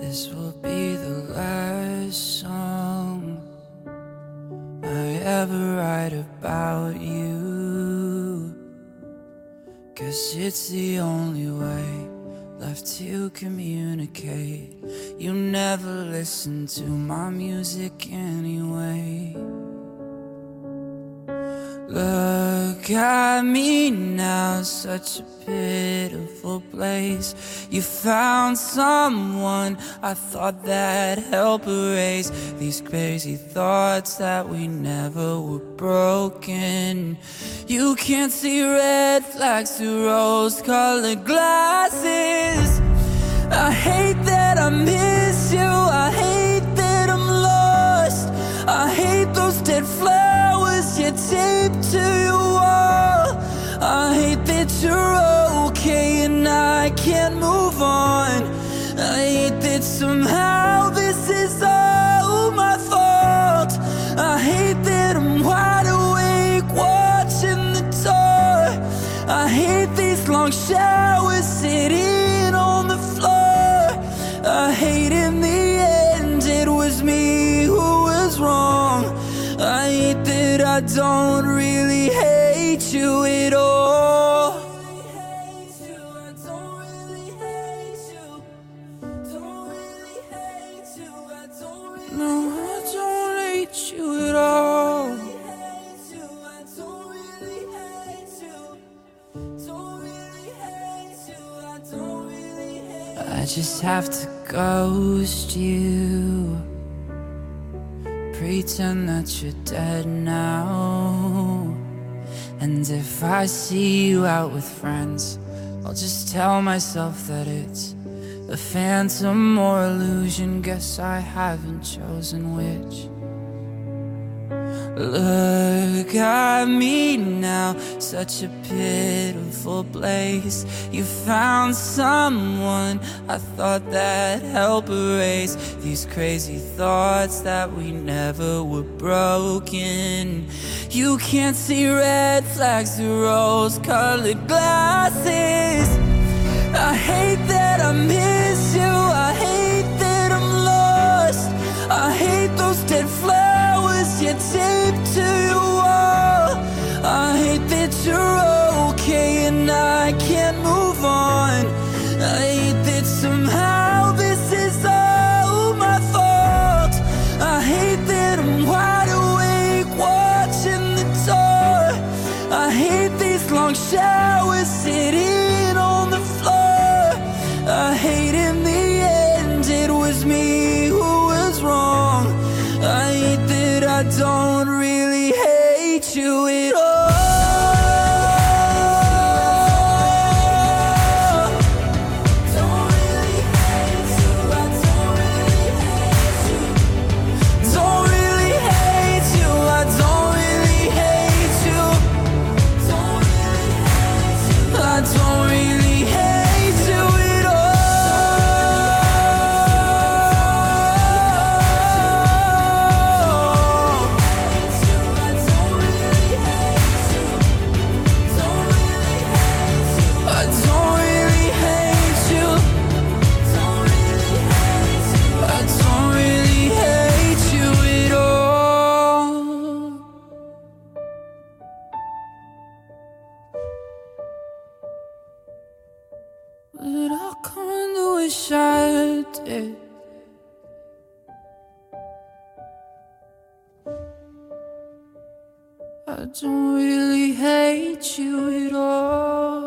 This will be the last song I ever write about you, 'cause it's the only way left to communicate. You never listen to my music anyway. Look at me now, such a pitiful place. You found someone I thought that help erase these crazy thoughts that we never were broken. You can't see red flags through rose-colored glasses. I hate that I miss you, I hate that I'm lost. I hate those dead flowers you taped to your wall. I hate that you're okay and I can't move on. I hate that somehow this is all my fault. I hate that I'm wide awake watching the door. I hate these long showers sitting on the floor. I hate in the end it was me who was wrong. I hate that I don't really hate you at all. No, I don't hate you at all. I just have to ghost you, pretend that you're dead now. And if I see you out with friends, I'll just tell myself that it's a phantom or illusion. Guess I haven't chosen which. Look at me now, such a pitiful place. You found someone I thought that help erase these crazy thoughts that we never were broken. You can't see red flags through rose-colored glasses. I hate that I miss you, I hate that I'm lost. I hate those dead flowers you taped to your wall. I hate that you're okay and I can't move on. I hate that somehow this is all my fault. I hate that I'm wide awake watching the door. I hate these long showers sitting on the floor. I hate in the end it was me who was wrong. I hate that I don't really hate you at all. Don't really hate you, I don't really hate you. Don't really hate you, I don't really hate you. Don't really hate you, I don't really hate you at all. But I kinda wish I did. I don't really hate you at all.